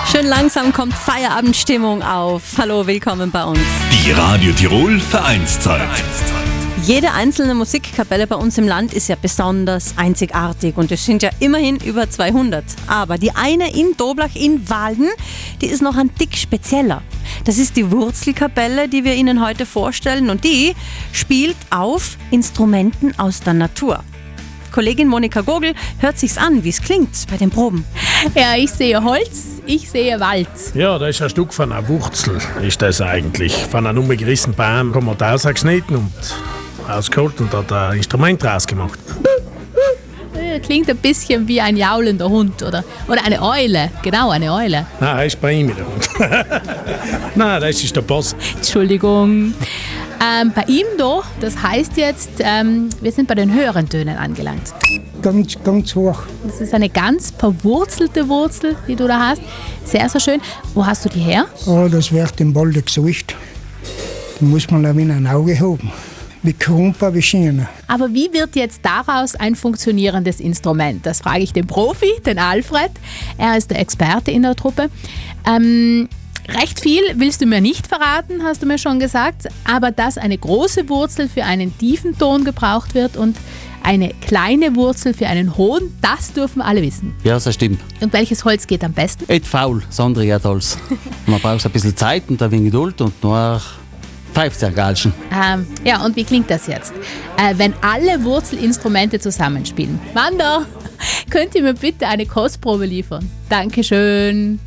Schön langsam kommt Feierabendstimmung auf. Hallo, willkommen bei uns. Die Radio Tirol Vereinszeit. Jede einzelne Musikkapelle bei uns im Land ist ja besonders einzigartig und es sind ja immerhin über 200. Aber die eine in Toblach in Walden, die ist noch ein Tick spezieller. Das ist die Wurzelkapelle, die wir Ihnen heute vorstellen und die spielt auf Instrumenten aus der Natur. Kollegin Monika Gogel hört sich's an, wie es klingt bei den Proben. Ja, ich sehe Holz, ich sehe Wald. Ja, das ist ein Stück von einer Wurzel, ist das eigentlich. Von einem umgerissenen Baum haben wir da rausgeschnitten und ausgeholt und hat ein Instrument rausgemacht. Klingt ein bisschen wie ein jaulender Hund oder eine Eule. Genau, eine Eule. Nein, das ist bei ihm der Hund. Nein, das ist der Boss. Entschuldigung. Bei ihm doch, das heißt jetzt, wir sind bei den höheren Tönen angelangt. Ganz hoch. Das ist eine ganz verwurzelte Wurzel, die du da hast. Sehr, sehr schön. Wo hast du die her? Oh, das wird im Walde gesucht. Da muss man auch in ein Auge haben. Wie Krumper, wie Schiene. Aber wie wird jetzt daraus ein funktionierendes Instrument? Das frage ich den Profi, den Alfred. Er ist der Experte in der Truppe. Recht viel willst du mir nicht verraten, hast du mir schon gesagt. Aber dass eine große Wurzel für einen tiefen Ton gebraucht wird und eine kleine Wurzel für einen hohen, das dürfen alle wissen. Ja, das stimmt. Und welches Holz geht am besten? Nicht faul, sondern Erdholz. Man braucht ein bisschen Zeit und ein wenig Geduld und noch pfeift es galschen. Ja, und wie klingt das jetzt? Wenn alle Wurzelinstrumente zusammenspielen. Wanda, könnt ihr mir bitte eine Kostprobe liefern? Dankeschön.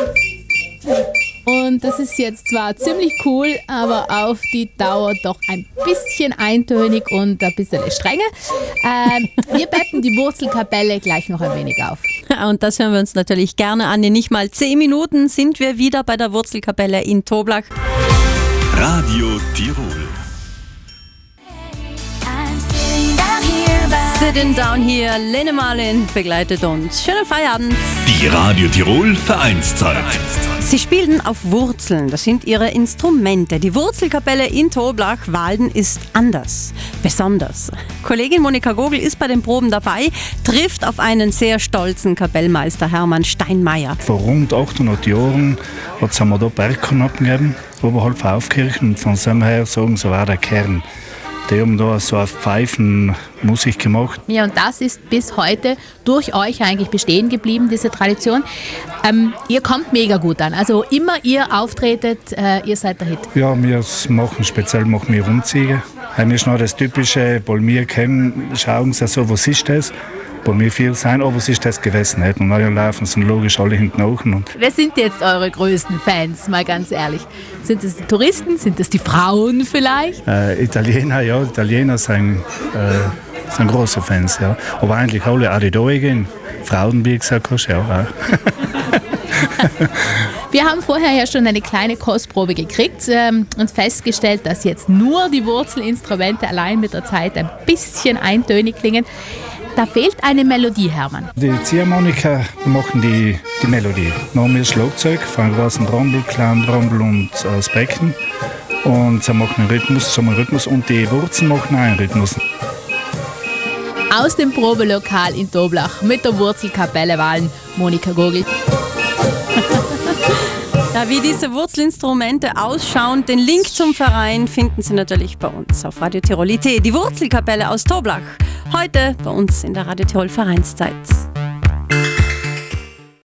Und das ist jetzt zwar ziemlich cool, aber auf die Dauer doch ein bisschen eintönig und ein bisschen strenge. Wir peppen die Wurzelkapelle gleich noch ein wenig auf. Und das hören wir uns natürlich gerne an. In nicht mal 10 Minuten sind wir wieder bei der Wurzelkapelle in Toblach. Radio Tirol. Sitting Down Here, Lene Marlin begleitet uns. Schönen Feierabend. Die Radio Tirol Vereinszeit. Sie spielen auf Wurzeln, das sind ihre Instrumente. Die Wurzelkapelle in Toblach-Walden ist anders, besonders. Kollegin Monika Gogel ist bei den Proben dabei, trifft auf einen sehr stolzen Kapellmeister Hermann Steinmeier. Vor rund 800 Jahren hat es da Bergkanappen gegeben, oberhalb von Aufkirchen. Und von dem her sagen, so war der Kern. Die haben da so eine Pfeifenmusik gemacht. Ja, und das ist bis heute durch euch eigentlich bestehen geblieben, diese Tradition. Ihr kommt mega gut an. Also immer ihr auftretet, ihr seid der Hit. Ja, wir machen wir Rundziege. Das ist noch das Typische, bei mir kommen, schauen sie so, was ist das? Bei mir viel sein, aber was ist das gewesen? Und dann laufen sie logisch alle hinten nach. Wer sind jetzt eure größten Fans, mal ganz ehrlich? Sind es die Touristen, sind es die Frauen vielleicht? Italiener, ja, Italiener sind große Fans, ja. Aber eigentlich alle auch die da gehen. Frauen, wie gesagt, hast du ja auch. Wir haben vorher ja schon eine kleine Kostprobe gekriegt und festgestellt, dass jetzt nur die Wurzelinstrumente allein mit der Zeit ein bisschen eintönig klingen. Da fehlt eine Melodie, Hermann. Die Ziehharmonika machen die Melodie. Dann haben wir das Schlagzeug, von großen Trommel, kleinen Trommel und das Becken. Und sie machen einen Rhythmus und die Wurzeln machen auch einen Rhythmus. Aus dem Probelokal in Toblach mit der Wurzelkapelle Walden, Monika Gogel. Ja, wie diese Wurzelinstrumente ausschauen, den Link zum Verein finden Sie natürlich bei uns auf Radio Tirol.at. Die Wurzelkapelle aus Toblach. Heute bei uns in der Radio Tirol Vereinszeit.